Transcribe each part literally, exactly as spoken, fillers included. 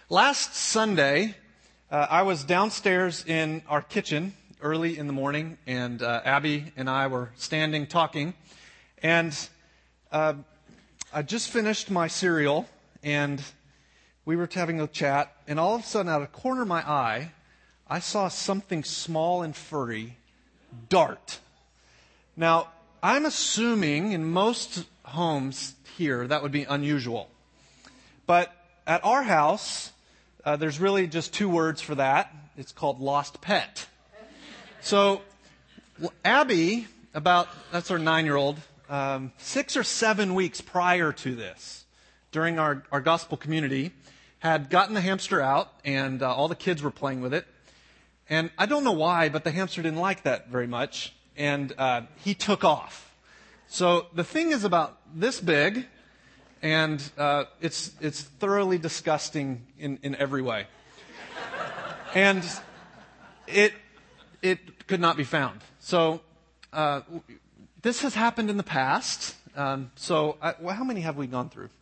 Last Sunday, uh, I was downstairs in our kitchen early in the morning, and uh, Abby and I were standing talking, and uh, I just finished my cereal, and we were having a chat, and all of a sudden, out of the corner of my eye, I saw something small and furry dart. Now, I'm assuming in most homes here that would be unusual, but at our house, uh, there's really just two words for that. It's called lost pet. So Abby, about, that's our nine-year-old, um, six or seven weeks prior to this, during our, our gospel community, had gotten the hamster out, and uh, all the kids were playing with it. And I don't know why, but the hamster didn't like that very much, and uh, he took off. So the thing is about this big, and uh, it's it's thoroughly disgusting in, in every way. And it it could not be found. So uh, this has happened in the past. Um, so I, well, how many have we gone through?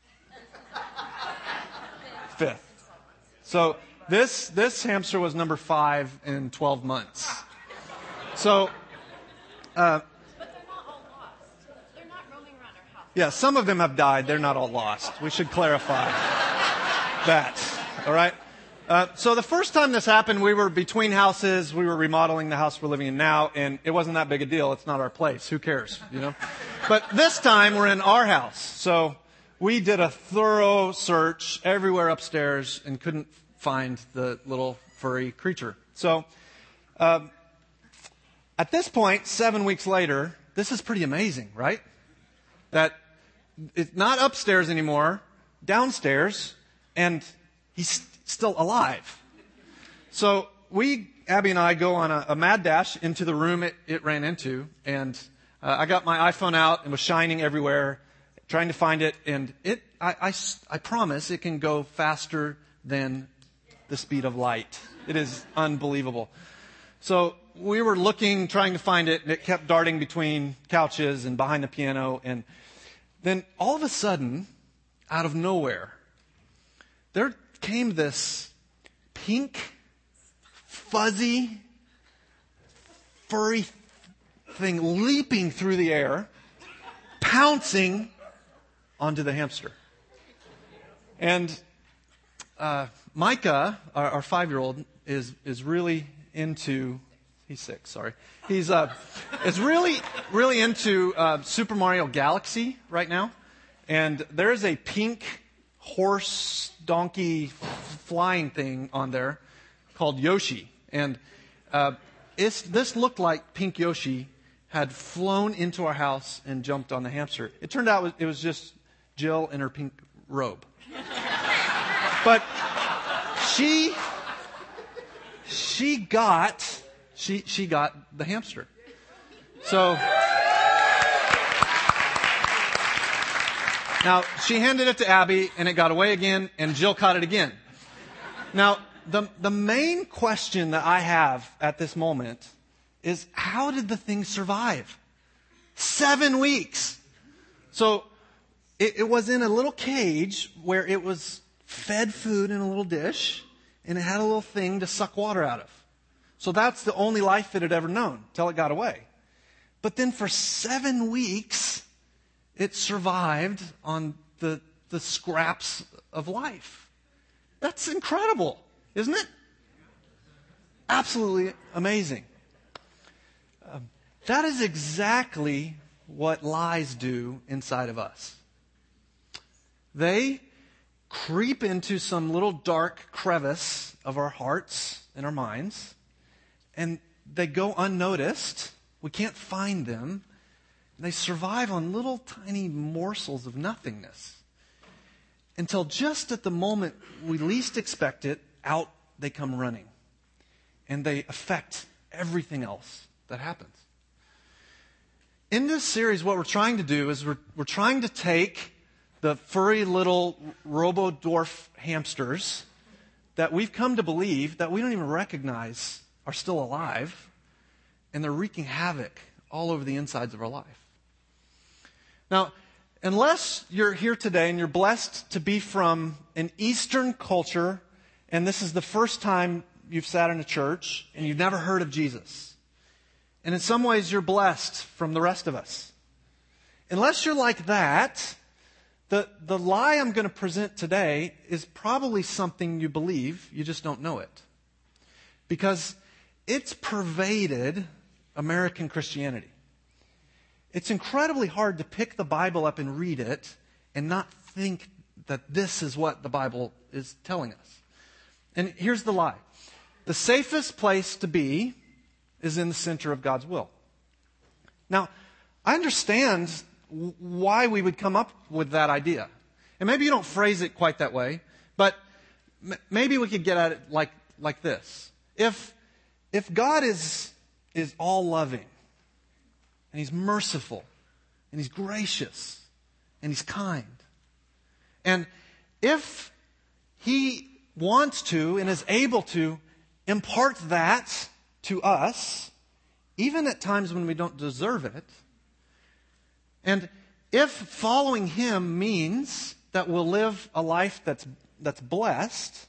Fifth. So this this hamster was number five in twelve months. So. Uh, Yeah, some of them have died. They're not all lost. We should clarify that. All right? Uh, so the first time this happened, we were between houses. We were remodeling the house we're living in now, and it wasn't that big a deal. It's not our place. Who cares? You know? But this time, we're in our house. So we did a thorough search everywhere upstairs and couldn't find the little furry creature. So um, at this point, seven weeks later, this is pretty amazing, right? That it's not upstairs anymore, downstairs, and he's still alive. So we, Abby and I, go on a, a mad dash into the room it, it ran into, and uh, I got my iPhone out and was shining everywhere, trying to find it, and it, I, I, I promise it can go faster than the speed of light. It is unbelievable. So we were looking, trying to find it, and it kept darting between couches and behind the piano, and then all of a sudden, out of nowhere, there came this pink, fuzzy, furry thing leaping through the air, pouncing onto the hamster. And uh, Micah, our, our five-year-old, is is really into... He's six, sorry. He's uh, is really, really into uh, Super Mario Galaxy right now. And there's a pink horse, donkey, flying thing on there called Yoshi. And uh, it's, this looked like Pink Yoshi had flown into our house and jumped on the hamster. It turned out it was just Jill in her pink robe. But she, she got... She she got the hamster. So now she handed it to Abby, and it got away again, and Jill caught it again. Now the the main question that I have at this moment is, how did the thing survive? Seven weeks. So it, it was in a little cage where it was fed food in a little dish, and it had a little thing to suck water out of. So that's the only life it had ever known till it got away. But then for seven weeks, it survived on the, the scraps of life. That's incredible, isn't it? Absolutely amazing. Um, that is exactly what lies do inside of us. They creep into some little dark crevice of our hearts and our minds, and they go unnoticed. We can't find them. They survive on little tiny morsels of nothingness until just at the moment we least expect it, out they come running. And they affect everything else that happens. In this series, what we're trying to do is we're, we're trying to take the furry little robo-dwarf hamsters that we've come to believe that we don't even recognize are still alive, and they're wreaking havoc all over the insides of our life. Now, unless you're here today and you're blessed to be from an Eastern culture, and this is the first time you've sat in a church and you've never heard of Jesus, and in some ways you're blessed from the rest of us. Unless you're like that, the, the lie I'm going to present today is probably something you believe, you just don't know it. Because it's pervaded American Christianity. It's incredibly hard to pick the Bible up and read it and not think that this is what the Bible is telling us. And here's the lie. The safest place to be is in the center of God's will. Now, I understand why we would come up with that idea. And maybe you don't phrase it quite that way, but m- maybe we could get at it like, like this. If, if God is, is all loving, and He's merciful, and He's gracious, and He's kind, and if He wants to and is able to impart that to us, even at times when we don't deserve it, and if following Him means that we'll live a life that's that's blessed,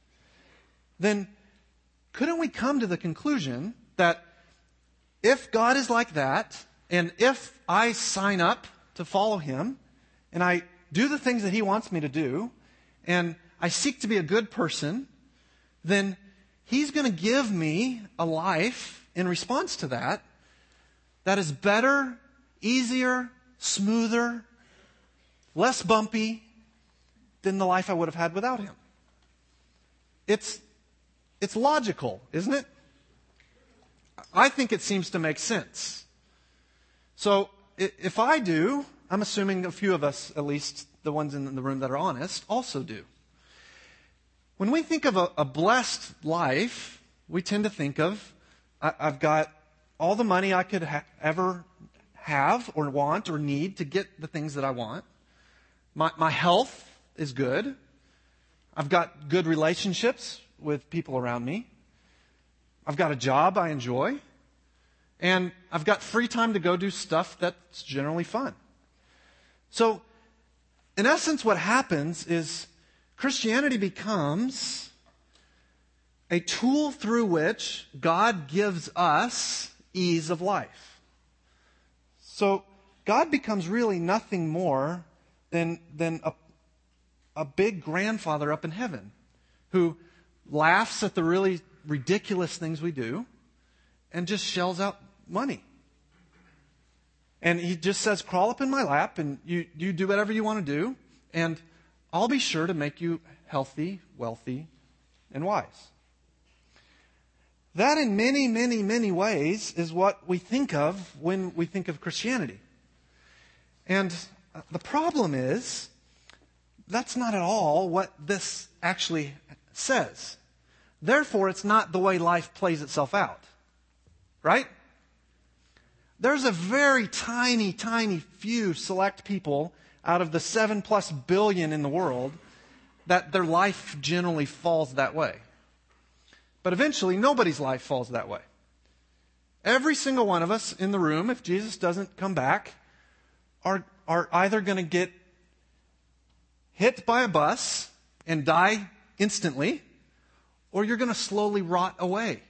then couldn't we come to the conclusion that if God is like that, and if I sign up to follow Him, and I do the things that He wants me to do, and I seek to be a good person, then He's going to give me a life in response to that that is better, easier, smoother, less bumpy than the life I would have had without Him. It's, it's logical, isn't it? I think it seems to make sense. So if I do, I'm assuming a few of us, at least the ones in the room that are honest, also do. When we think of a, a blessed life, we tend to think of, I, I've got all the money I could ha- ever have or want or need to get the things that I want. My, my health is good. I've got good relationships with people around me. I've got a job I enjoy. And I've got free time to go do stuff that's generally fun. So, in essence, what happens is Christianity becomes a tool through which God gives us ease of life. So God becomes really nothing more than, than a, a big grandfather up in heaven who laughs at the really ridiculous things we do and just shells out money. And He just says, crawl up in my lap and you, you do whatever you want to do, and I'll be sure to make you healthy, wealthy, and wise. That in many, many, many ways is what we think of when we think of Christianity. And the problem is, that's not at all what this actually says. Therefore, it's not the way life plays itself out. Right? There's a very tiny, tiny few select people out of the seven plus billion in the world that their life generally falls that way. But eventually, nobody's life falls that way. Every single one of us in the room, if Jesus doesn't come back, are, are either going to get hit by a bus and die instantly, or you're going to slowly rot away.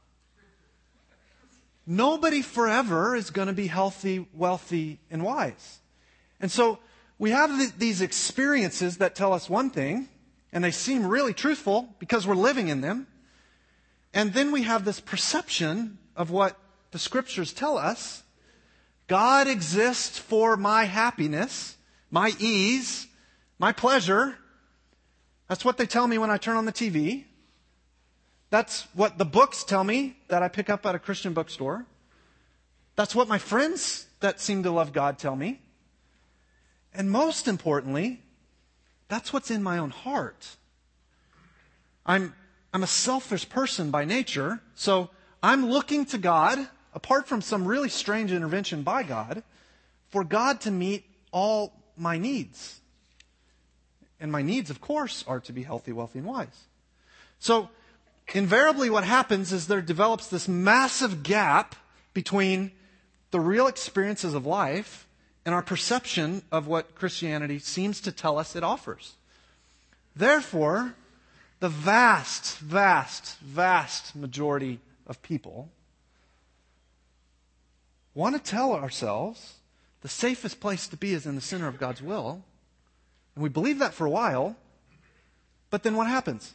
Nobody forever is going to be healthy, wealthy, and wise. And so we have th- these experiences that tell us one thing, and they seem really truthful because we're living in them. And then we have this perception of what the Scriptures tell us. God exists for my happiness, my ease, my pleasure. That's what they tell me when I turn on the T V. That's what the books tell me that I pick up at a Christian bookstore. That's what my friends that seem to love God tell me. And most importantly, that's what's in my own heart. I'm, I'm a selfish person by nature, so I'm looking to God, apart from some really strange intervention by God, for God to meet all my needs. And my needs, of course, are to be healthy, wealthy, and wise. So, invariably what happens is there develops this massive gap between the real experiences of life and our perception of what Christianity seems to tell us it offers. Therefore, the vast, vast, vast majority of people want to tell ourselves the safest place to be is in the center of God's will. And we believe that for a while, but then what happens?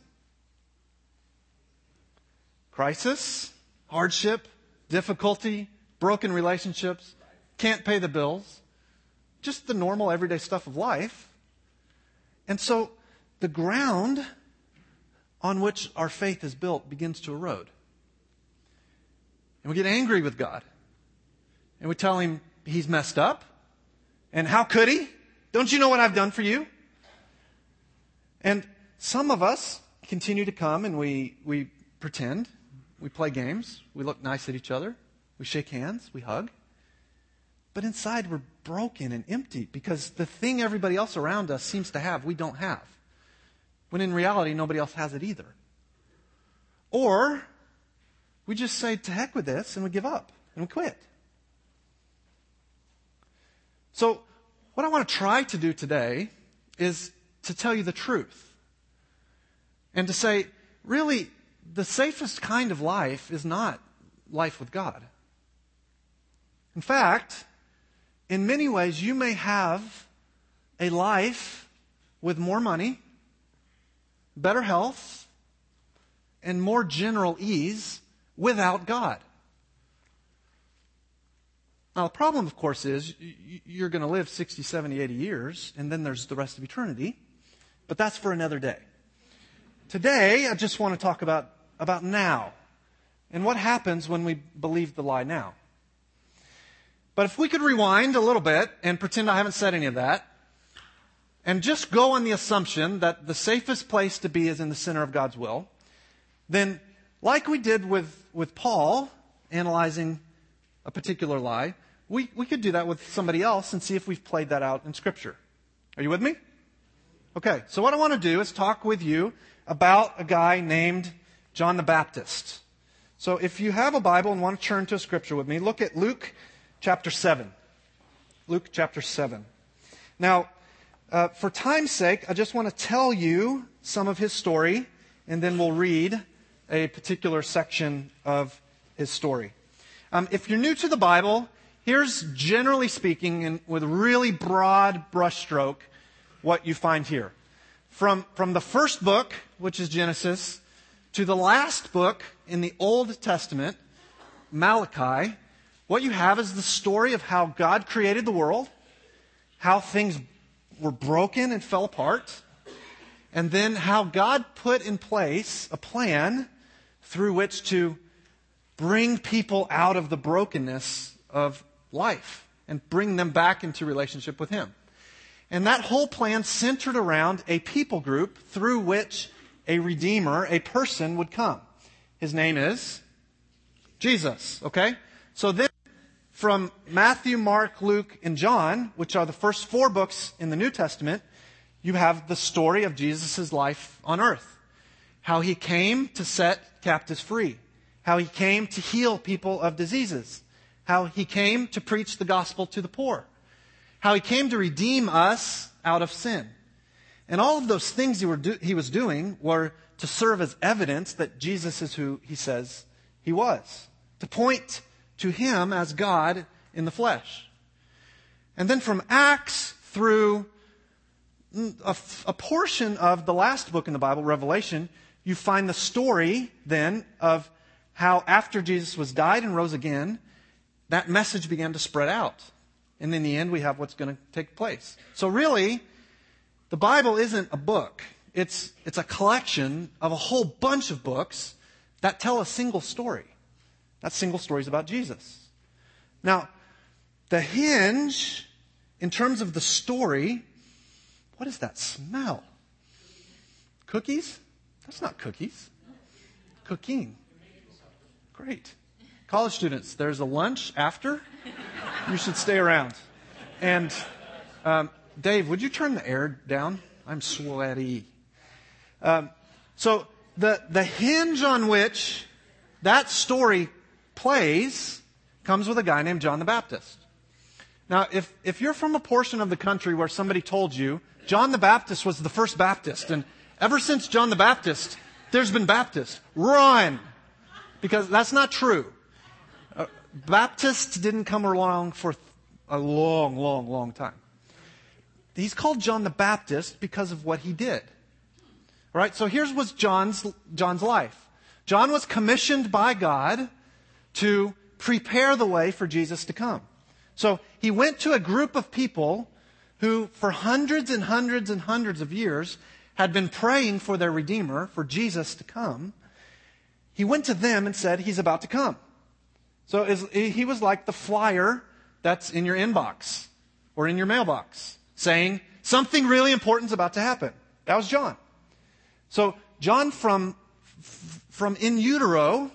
Crisis, hardship, difficulty, broken relationships, can't pay the bills, just the normal everyday stuff of life. And so the ground on which our faith is built begins to erode. And we get angry with God. And we tell him he's messed up. And how could he? Don't you know what I've done for you? And some of us continue to come and we, we pretend. We play games. We look nice at each other. We shake hands. We hug. But inside we're broken and empty because the thing everybody else around us seems to have, we don't have. When in reality, nobody else has it either. Or we just say, to heck with this, and we give up and we quit. So what I want to try to do today is to tell you the truth. And to say, really, the safest kind of life is not life with God. In fact, in many ways, you may have a life with more money, better health, and more general ease without God. Now, the problem, of course, is you're going to live sixty, seventy, eighty years, and then there's the rest of eternity. But that's for another day. Today, I just want to talk about, about now and what happens when we believe the lie now. But if we could rewind a little bit and pretend I haven't said any of that, and just go on the assumption that the safest place to be is in the center of God's will, then like we did with, with Paul analyzing a particular lie, we, we could do that with somebody else and see if we've played that out in Scripture. Are you with me? Okay, so what I want to do is talk with you about a guy named John the Baptist. So if you have a Bible and want to turn to a Scripture with me, look at Luke chapter seven. Luke chapter seven. Now, uh, for time's sake, I just want to tell you some of his story, and then we'll read a particular section of his story. Um, if you're new to the Bible, here's generally speaking, and with a really broad brushstroke, what you find here. From, from the first book, which is Genesis, to the last book in the Old Testament, Malachi, what you have is the story of how God created the world, how things were broken and fell apart, and then how God put in place a plan through which to bring people out of the brokenness of life and bring them back into relationship with Him. And that whole plan centered around a people group through which a Redeemer, a person, would come. His name is Jesus, okay? So then, from Matthew, Mark, Luke, and John, which are the first four books in the New Testament, you have the story of Jesus' life on earth. How He came to set captives free. How He came to heal people of diseases. How He came to preach the gospel to the poor. How He came to redeem us out of sin. And all of those things he, were do- he was doing were to serve as evidence that Jesus is who He says He was. To point to Him as God in the flesh. And then from Acts through a, a portion of the last book in the Bible, Revelation, you find the story then of how after Jesus was died and rose again, that message began to spread out. And in the end, we have what's going to take place. So really, the Bible isn't a book. It's, it's a collection of a whole bunch of books that tell a single story. That single story is about Jesus. Now, the hinge, in terms of the story, what is that smell? Cookies? That's not cookies. Cooking. Great. College students, there's a lunch after. You should stay around. And um, Dave, would you turn the air down? I'm sweaty. Um, so the the hinge on which that story plays comes with a guy named John the Baptist. Now, if, if you're from a portion of the country where somebody told you John the Baptist was the first Baptist, and ever since John the Baptist, there's been Baptists, run! Because that's not true. Uh, Baptists didn't come along for a long, long, long time. He's called John the Baptist because of what he did. All right, so here's what's John's, John's life. John was commissioned by God to prepare the way for Jesus to come. So he went to a group of people who, for hundreds and hundreds and hundreds of years, had been praying for their Redeemer, for Jesus to come. He went to them and said, he's about to come. So he was like the flyer that's in your inbox or in your mailbox, saying something really important is about to happen. That was John. So John from, from in utero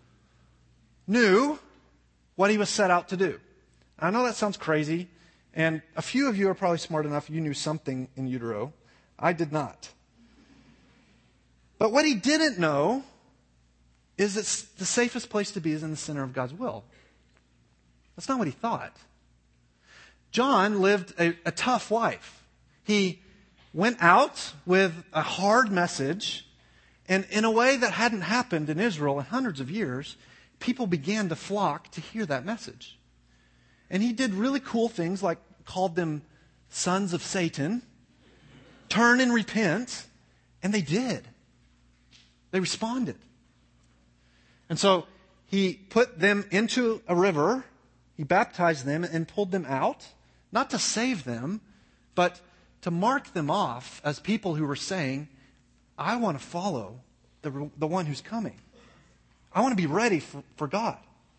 knew what he was set out to do. I know that sounds crazy, and a few of you are probably smart enough you knew something in utero. I did not. But what he didn't know is that the safest place to be is in the center of God's will. That's not what he thought. John lived a, a tough life. He went out with a hard message, and in a way that hadn't happened in Israel in hundreds of years, people began to flock to hear that message. And he did really cool things like called them sons of Satan, turn and repent, and they did. They responded. And so he put them into a river, he baptized them and pulled them out, not to save them, but to mark them off as people who were saying, I want to follow the, the one who's coming. I want to be ready for, for God.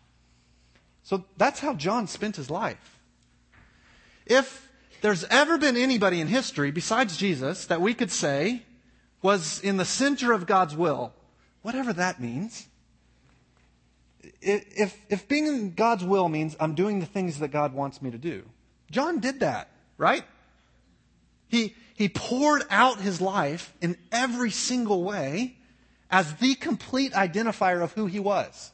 So that's how John spent his life. If there's ever been anybody in history besides Jesus that we could say was in the center of God's will, whatever that means, if, if being in God's will means I'm doing the things that God wants me to do, John did that, right? He, he poured out his life in every single way as the complete identifier of who he was,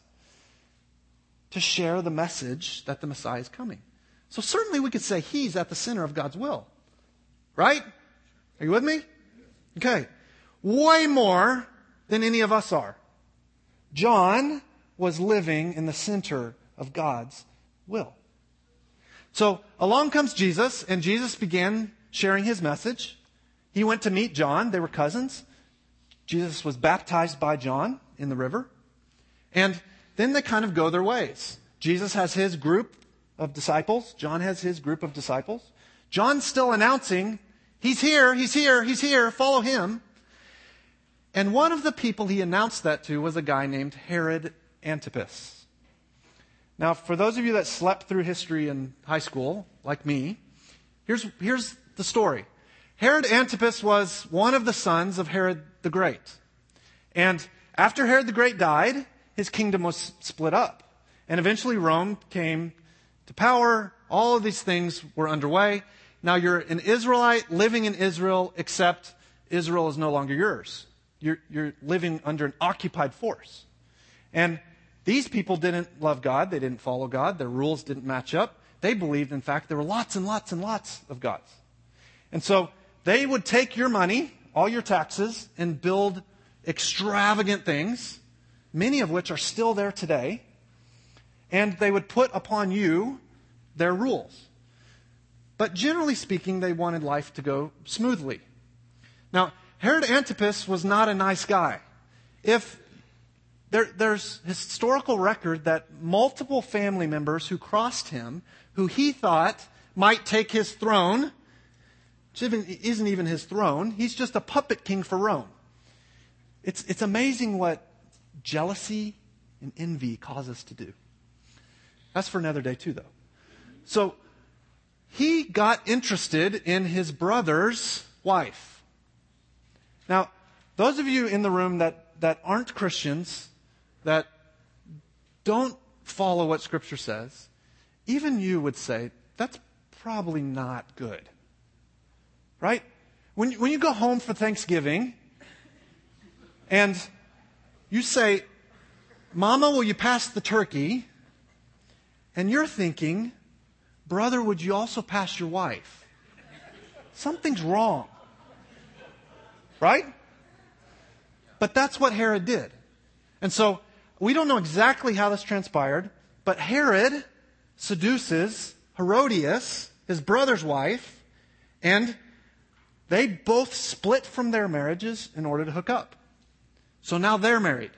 to share the message that the Messiah is coming. So certainly we could say he's at the center of God's will. Right? Are you with me? Okay. Way more than any of us are. John was living in the center of God's will. So along comes Jesus, and Jesus began sharing his message. He went to meet John. They were cousins. Jesus was baptized by John in the river. And then they kind of go their ways. Jesus has his group of disciples. John has his group of disciples. John's still announcing, he's here, he's here, he's here, follow him. And one of the people he announced that to was a guy named Herod Antipas. Now, for those of you that slept through history in high school, like me, here's, here's the story. Herod Antipas was one of the sons of Herod the Great. And after Herod the Great died, his kingdom was split up. And eventually Rome came to power. All of these things were underway. Now you're an Israelite living in Israel, except Israel is no longer yours. You're, you're living under an occupied force. And these people didn't love God. They didn't follow God. Their rules didn't match up. They believed, in fact, there were lots and lots and lots of gods. And so they would take your money, all your taxes, and build extravagant things, many of which are still there today, and they would put upon you their rules. But generally speaking, they wanted life to go smoothly. Now, Herod Antipas was not a nice guy. If there, there's historical record that multiple family members who crossed him, who he thought might take his throne, which isn't even his throne, he's just a puppet king for Rome. It's, it's amazing what jealousy and envy cause us to do. That's for another day too, though. So he got interested in his brother's wife. Now, those of you in the room that, that aren't Christians, that don't follow what Scripture says, even you would say, that's probably not good. Right? When, when you go home for Thanksgiving and you say, Mama, will you pass the turkey? And you're thinking, brother, would you also pass your wife? Something's wrong. Right? But that's what Herod did. And so we don't know exactly how this transpired, but Herod seduces Herodias, his brother's wife, and they both split from their marriages in order to hook up. So now they're married.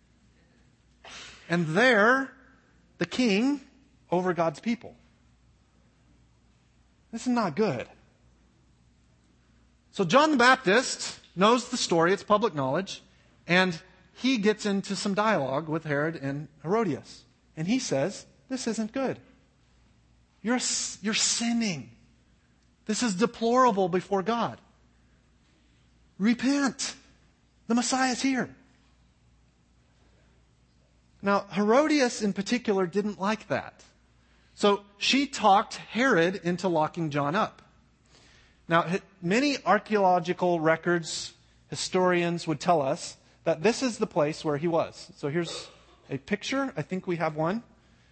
And they're the king over God's people. This is not good. So John the Baptist knows the story, it's public knowledge, and he gets into some dialogue with Herod and Herodias. And he says, this isn't good. You're, you're sinning. This is deplorable before God. Repent. The Messiah's here. Now, Herodias in particular didn't like that. So she talked Herod into locking John up. Now, many archaeological records, historians would tell us that this is the place where he was. So here's a picture. I think we have one.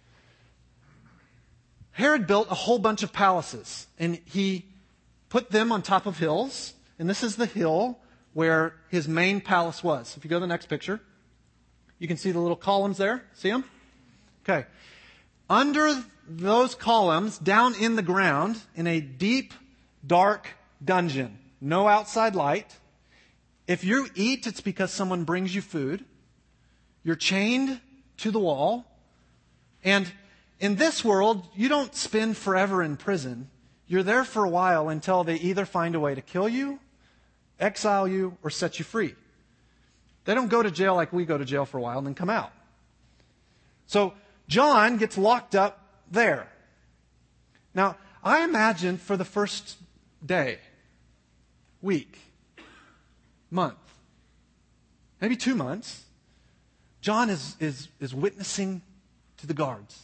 Herod built a whole bunch of palaces, and he put them on top of hills. And this is the hill where his main palace was. If you go to the next picture, you can see the little columns there. See them? Okay. Under those columns, down in the ground, in a deep, dark dungeon, no outside light. If you eat, it's because someone brings you food. You're chained to the wall. And in this world, you don't spend forever in prison. You're there for a while until they either find a way to kill you, exile you, or set you free. They don't go to jail like we go to jail for a while and then come out. So John gets locked up there. Now, I imagine for the first day, week, month, maybe two months, John is, is, is witnessing to the guards.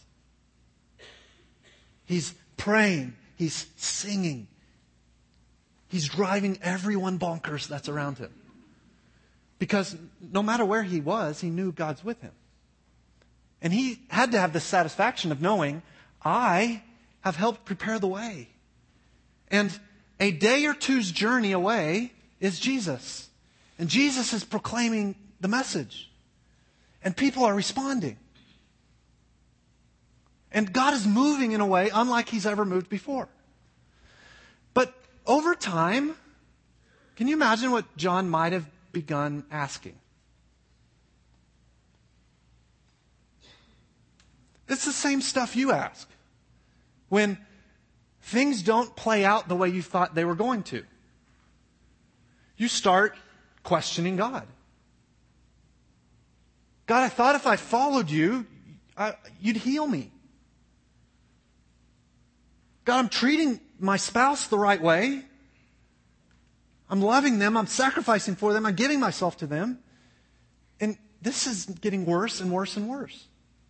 He's praying. He's singing. He's driving everyone bonkers that's around him. Because no matter where he was, he knew God's with him. And he had to have the satisfaction of knowing, I have helped prepare the way. And a day or two's journey away is Jesus. And Jesus is proclaiming the message. And people are responding. And God is moving in a way unlike He's ever moved before. But over time, can you imagine what John might have begun asking? It's the same stuff you ask when things don't play out the way you thought they were going to. You start questioning God. God, I thought if I followed you, I, you'd heal me. God, I'm treating my spouse the right way. I'm loving them. I'm sacrificing for them. I'm giving myself to them. And this is getting worse and worse and worse.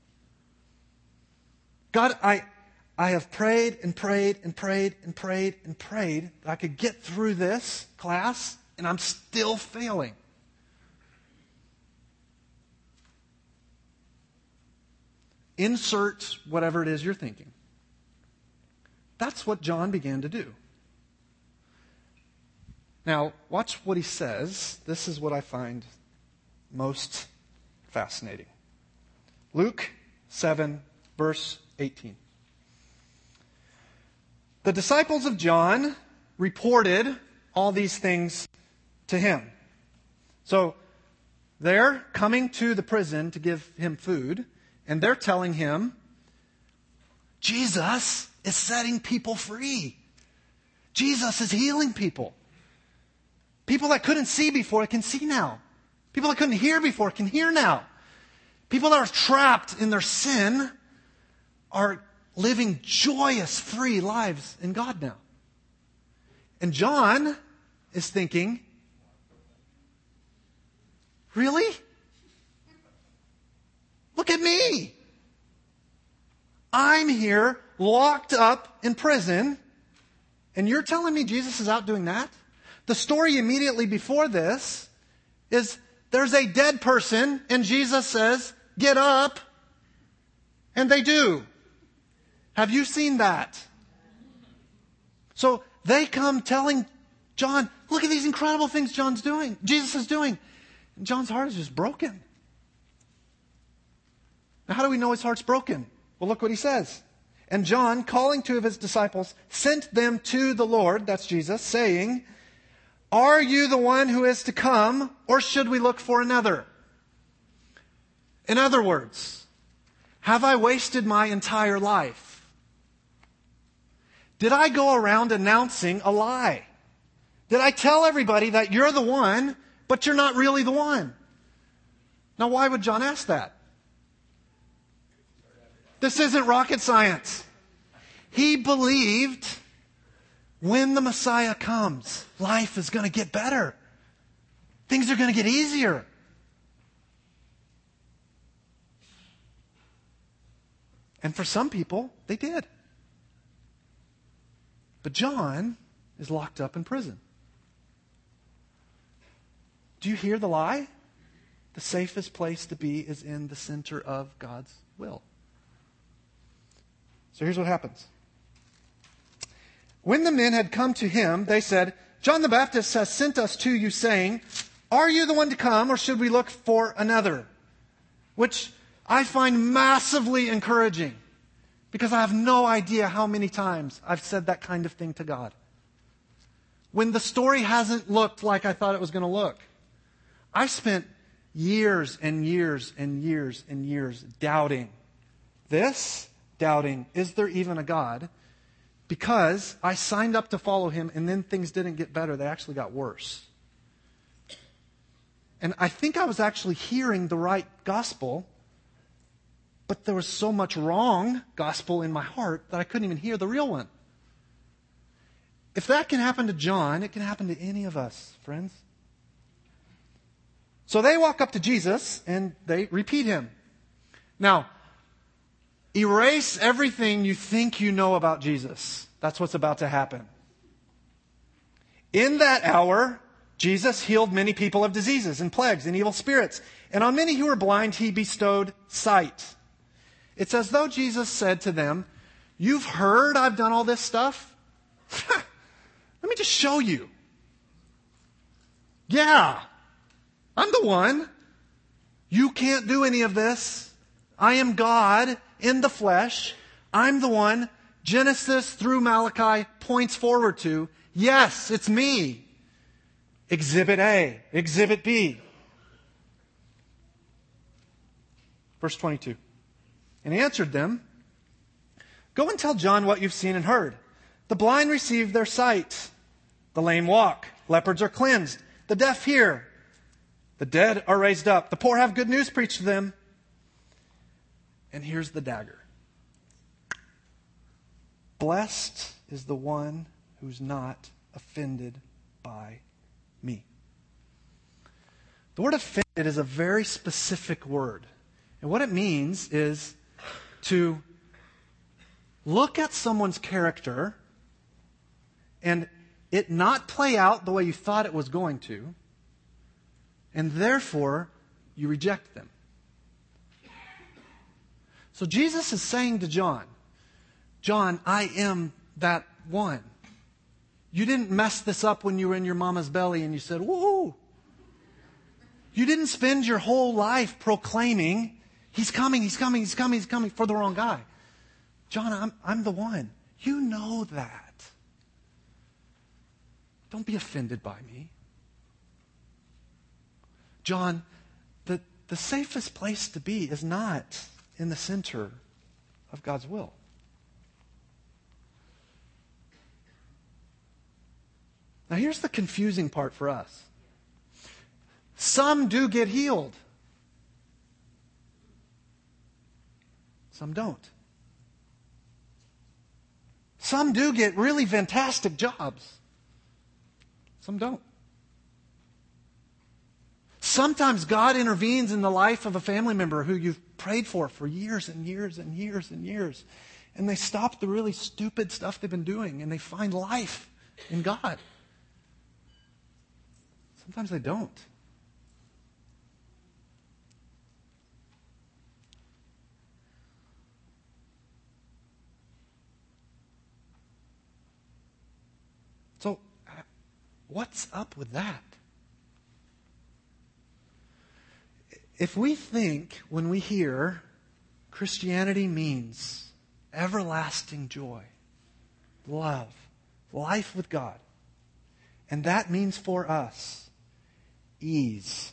God, I, I have prayed and prayed and prayed and prayed and prayed that I could get through this class, and I'm still failing. Insert whatever it is you're thinking. That's what John began to do. Now, watch what he says. This is what I find most fascinating. Luke seven, verse eighteen. The disciples of John reported all these things to him. So they're coming to the prison to give him food, and they're telling him, Jesus is setting people free. Jesus is healing people. People that couldn't see before can see now. People that couldn't hear before can hear now. People that are trapped in their sin are living joyous, free lives in God now. And John is thinking, really? Look at me. I'm here locked up in prison, and you're telling me Jesus is out doing that? The story immediately before this is there's a dead person, and Jesus says, get up, and they do. Have you seen that? So they come telling John, look at these incredible things John's doing, Jesus is doing. And John's heart is just broken. Now, how do we know his heart's broken? Well, look what he says. And John, calling two of his disciples, sent them to the Lord, that's Jesus, saying, are you the one who is to come, or should we look for another? In other words, have I wasted my entire life? Did I go around announcing a lie? Did I tell everybody that you're the one, but you're not really the one? Now, why would John ask that? This isn't rocket science. He believed when the Messiah comes, life is going to get better. Things are going to get easier. And for some people, they did. But John is locked up in prison. Do you hear the lie? The safest place to be is in the center of God's will. So here's what happens. When the men had come to him, they said, John the Baptist has sent us to you, saying, are you the one to come, or should we look for another? Which I find massively encouraging, because I have no idea how many times I've said that kind of thing to God. When the story hasn't looked like I thought it was going to look. I spent years and years and years and years doubting this. Doubting, is there even a God? Because I signed up to follow him and then things didn't get better. They actually got worse. And I think I was actually hearing the right gospel, but there was so much wrong gospel in my heart that I couldn't even hear the real one. If that can happen to John, it can happen to any of us, friends. So they walk up to Jesus and they repeat him. Now, erase everything you think you know about Jesus. That's what's about to happen. In that hour, Jesus healed many people of diseases and plagues and evil spirits. And on many who were blind, he bestowed sight. It's as though Jesus said to them, you've heard I've done all this stuff? Let me just show you. Yeah, I'm the one. You can't do any of this. I am God in the flesh. I'm the one Genesis through Malachi points forward to. Yes, it's me. Exhibit A, Exhibit B. Verse twenty-two. And he answered them, go and tell John what you've seen and heard. The blind receive their sight. The lame walk. Lepers are cleansed. The deaf hear. The dead are raised up. The poor have good news preached to them. And here's the dagger. Blessed is the one who's not offended by me. The word offended is a very specific word. And what it means is to look at someone's character and it not play out the way you thought it was going to, and therefore you reject them. So Jesus is saying to John, John, I am that one. You didn't mess this up when you were in your mama's belly and you said, woo. You didn't spend your whole life proclaiming, he's coming, he's coming, he's coming, he's coming, for the wrong guy. John, I'm, I'm the one. You know that. Don't be offended by me. John, the, the safest place to be is not in the center of God's will. Now here's the confusing part for us. Some do get healed. Some don't. Some do get really fantastic jobs. Some don't. Sometimes God intervenes in the life of a family member who you've prayed for for years and years and years and years. And they stop the really stupid stuff they've been doing and they find life in God. Sometimes they don't. So, what's up with that? If we think when we hear Christianity means everlasting joy, love, life with God, and that means for us ease,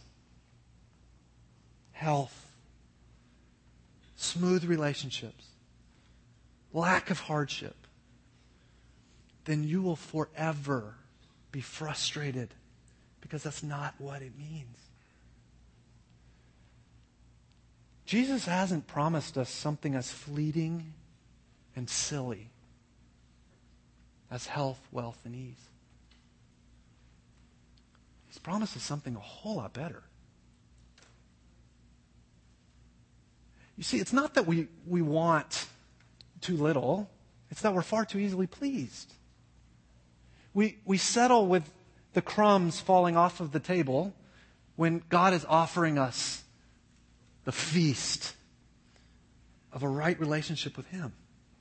health, smooth relationships, lack of hardship, then you will forever be frustrated because that's not what it means. Jesus hasn't promised us something as fleeting and silly as health, wealth, and ease. He's promised us something a whole lot better. You see, it's not that we, we want too little. It's that we're far too easily pleased. We, we settle with the crumbs falling off of the table when God is offering us the feast of a right relationship with Him,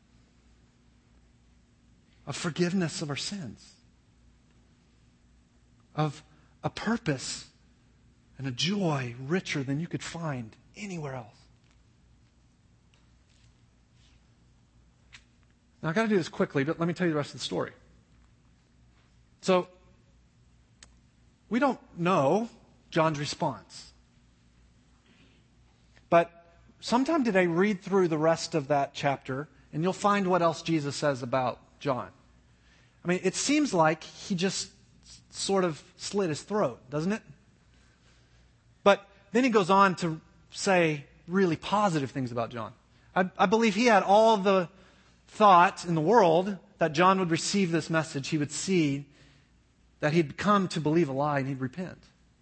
of forgiveness of our sins, of a purpose and a joy richer than you could find anywhere else. Now, I've got to do this quickly, but let me tell you the rest of the story. So, we don't know John's response. But sometime today, read through the rest of that chapter, and you'll find what else Jesus says about John. I mean, it seems like he just sort of slit his throat, doesn't it? But then he goes on to say really positive things about John. I, I believe he had all the thought in the world that John would receive this message. He would see that he'd come to believe a lie and he'd repent.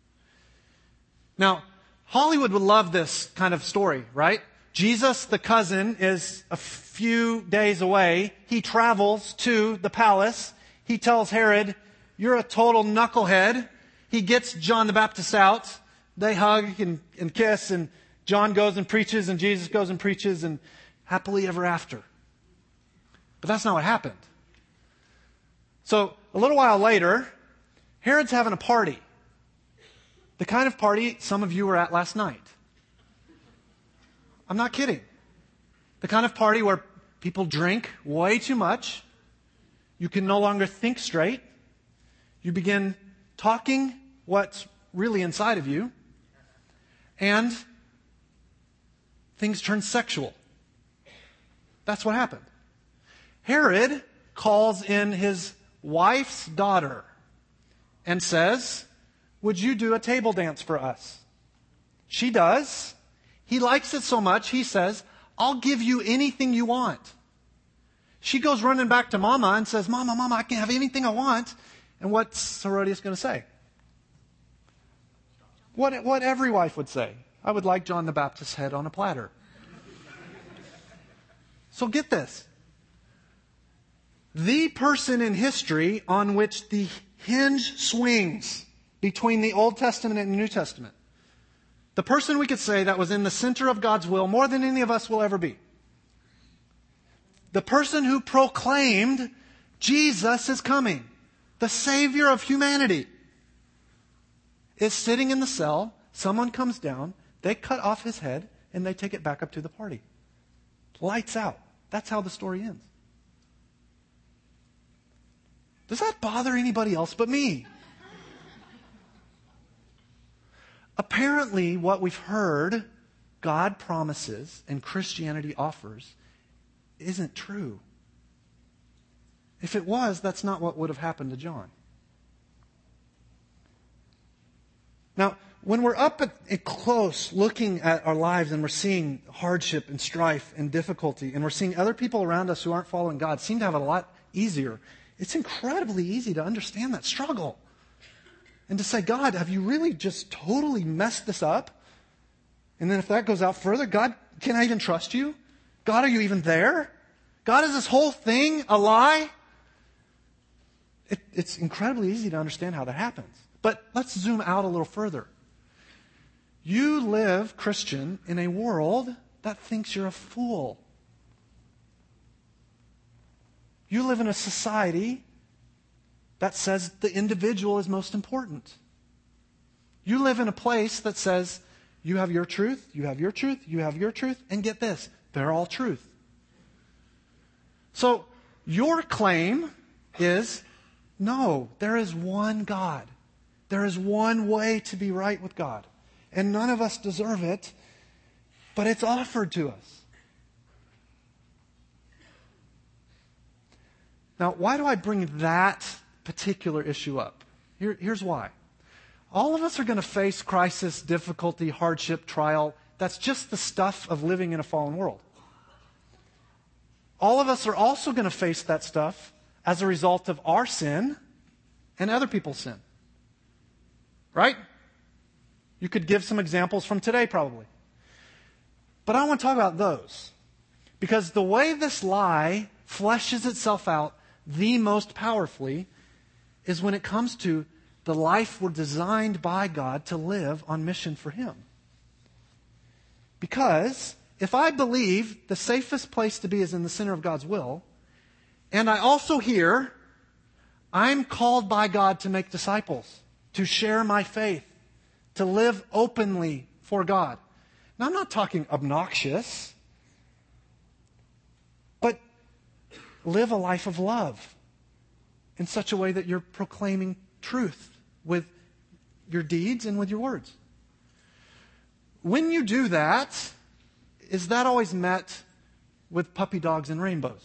Now, Hollywood would love this kind of story, right? Jesus, the cousin, is a few days away. He travels to the palace. He tells Herod, "You're a total knucklehead." He gets John the Baptist out. They hug and, and kiss, and John goes and preaches, and Jesus goes and preaches, and happily ever after. But that's not what happened. So, a little while later, Herod's having a party. The kind of party some of you were at last night. I'm not kidding. The kind of party where people drink way too much. You can no longer think straight. You begin talking what's really inside of you. And things turn sexual. That's what happened. Herod calls in his wife's daughter and says, "Would you do a table dance for us?" She does. He likes it so much, he says, "I'll give you anything you want." She goes running back to Mama and says, "Mama, Mama, I can have anything I want." And what's Herodias going to say? What, what every wife would say. "I would like John the Baptist's head on a platter." So get this. The person in history on which the hinge swings between the Old Testament and the New Testament. The person we could say that was in the center of God's will more than any of us will ever be. The person who proclaimed Jesus is coming, the Savior of humanity, is sitting in the cell. Someone comes down, they cut off his head, and they take it back up to the party. Lights out. That's how the story ends. Does that bother anybody else but me? Apparently, what we've heard God promises and Christianity offers isn't true. If it was, that's not what would have happened to John. Now, when we're up at, at close looking at our lives and we're seeing hardship and strife and difficulty, and we're seeing other people around us who aren't following God seem to have it a lot easier, it's incredibly easy to understand that struggle. And to say, "God, have you really just totally messed this up?" And then if that goes out further, "God, can I even trust you? God, are you even there? God, is this whole thing a lie?" It, it's incredibly easy to understand how that happens. But let's zoom out a little further. You live, Christian, in a world that thinks you're a fool. You live in a society that says the individual is most important. You live in a place that says you have your truth, you have your truth, you have your truth, and get this, they're all truth. So your claim is, no, there is one God. There is one way to be right with God. And none of us deserve it, but it's offered to us. Now, why do I bring that particular issue up? Here, here's why. All of us are going to face crisis, difficulty, hardship, trial. That's just the stuff of living in a fallen world. All of us are also going to face that stuff as a result of our sin and other people's sin. Right? You could give some examples from today, probably. But I want to talk about those. Because the way this lie fleshes itself out the most powerfully is when it comes to the life we're designed by God to live on mission for Him. Because if I believe the safest place to be is in the center of God's will, and I also hear I'm called by God to make disciples, to share my faith, to live openly for God. Now, I'm not talking obnoxious, but live a life of love in such a way that you're proclaiming truth with your deeds and with your words. When you do that, is that always met with puppy dogs and rainbows?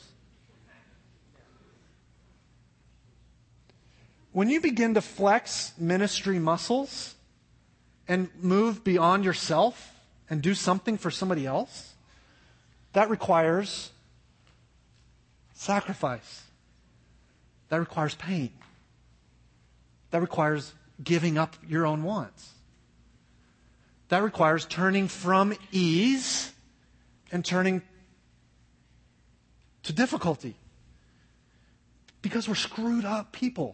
When you begin to flex ministry muscles and move beyond yourself and do something for somebody else, that requires sacrifice. That requires pain. That requires giving up your own wants. That requires turning from ease and turning to difficulty. Because we're screwed up people.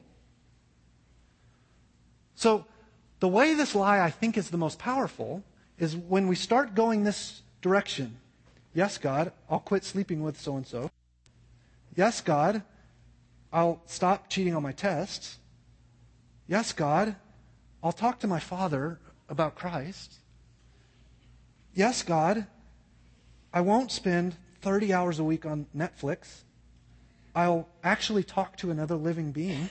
So, the way this lie I think is the most powerful is when we start going this direction. Yes, God, I'll quit sleeping with so-and-so. Yes, God, I'll stop cheating on my tests. Yes, God, I'll talk to my Father about Christ. Yes, God, I won't spend thirty hours a week on Netflix. I'll actually talk to another living being.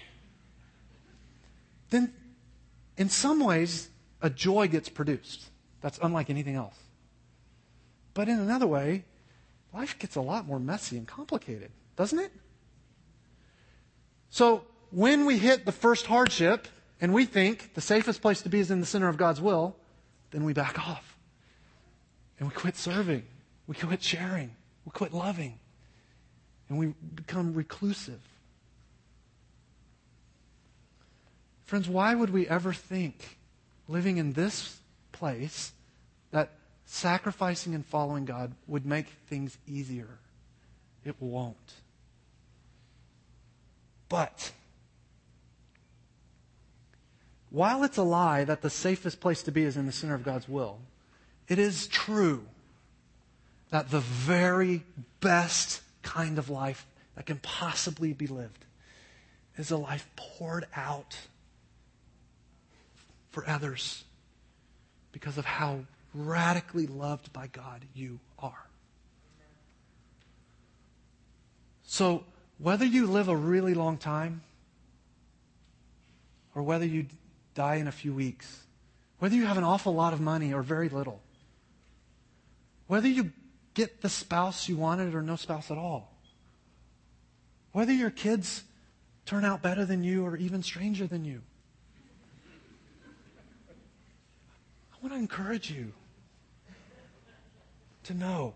Then, in some ways, a joy gets produced. That's unlike anything else. But in another way, life gets a lot more messy and complicated, doesn't it? So, when we hit the first hardship, and we think the safest place to be is in the center of God's will, then we back off. And we quit serving. We quit sharing. We quit loving. And we become reclusive. Friends, why would we ever think, living in this place, that sacrificing and following God would make things easier? It won't. But, while it's a lie that the safest place to be is in the center of God's will, it is true that the very best kind of life that can possibly be lived is a life poured out for others because of how radically loved by God you are. So, whether you live a really long time or whether you die in a few weeks, whether you have an awful lot of money or very little, whether you get the spouse you wanted or no spouse at all, whether your kids turn out better than you or even stranger than you, I want to encourage you to know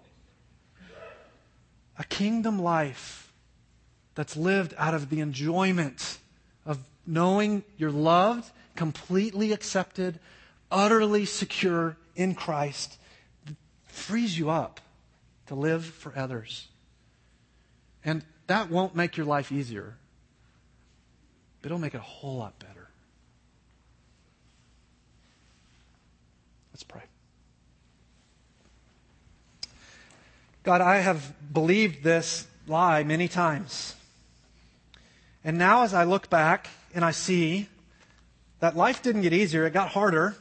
a kingdom life that's lived out of the enjoyment of knowing you're loved, completely accepted, utterly secure in Christ, frees you up to live for others. And that won't make your life easier, but it'll make it a whole lot better. Let's pray. God, I have believed this lie many times. And now as I look back and I see that life didn't get easier, it got harder,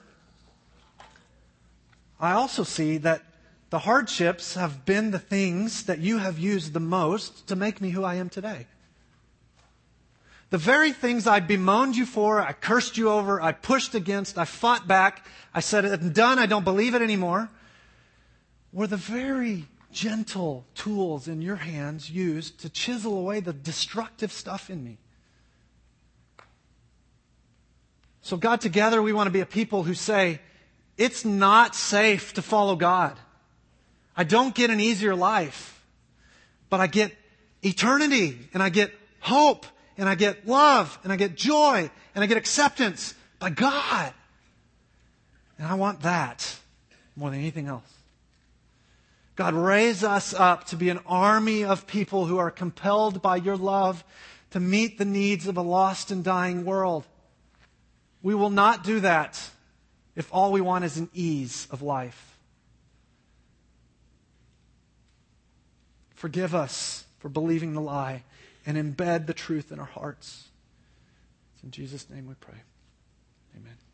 I also see that the hardships have been the things that you have used the most to make me who I am today. The very things I bemoaned you for, I cursed you over, I pushed against, I fought back, I said it's done, I don't believe it anymore, were the very gentle tools in your hands used to chisel away the destructive stuff in me. So God, together we want to be a people who say, it's not safe to follow God. I don't get an easier life, but I get eternity, and I get hope, and I get love, and I get joy, and I get acceptance by God. And I want that more than anything else. God, raise us up to be an army of people who are compelled by your love to meet the needs of a lost and dying world. We will not do that if all we want is an ease of life. Forgive us for believing the lie and embed the truth in our hearts. It's in Jesus' name we pray. Amen.